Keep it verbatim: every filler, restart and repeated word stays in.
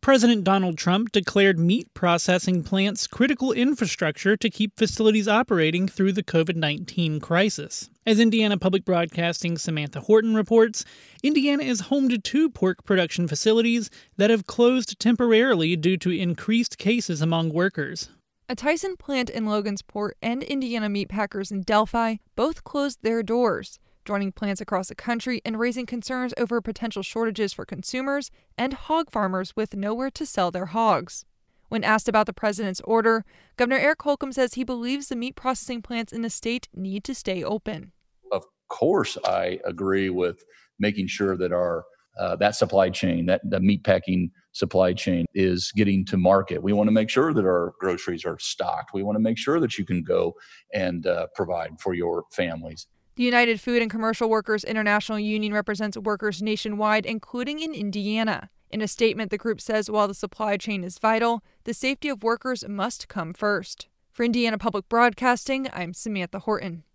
President Donald Trump declared meat processing plants critical infrastructure to keep facilities operating through the covid nineteen crisis. As Indiana Public Broadcasting's Samantha Horton reports, Indiana is home to two pork production facilities that have closed temporarily due to increased cases among workers. A Tyson plant in Logansport and Indiana meat packers in Delphi both closed their doors, joining plants across the country and raising concerns over potential shortages for consumers and hog farmers with nowhere to sell their hogs. When asked about the president's order, Governor Eric Holcomb says he believes the meat processing plants in the state need to stay open. Of course, I agree with making sure that our uh, that supply chain, that the meat packing supply chain is getting to market. We want to make sure that our groceries are stocked. We want to make sure that you can go and uh, provide for your families. The United Food and Commercial Workers International Union represents workers nationwide, including in Indiana. In a statement, the group says while the supply chain is vital, the safety of workers must come first. For Indiana Public Broadcasting, I'm Samantha Horton.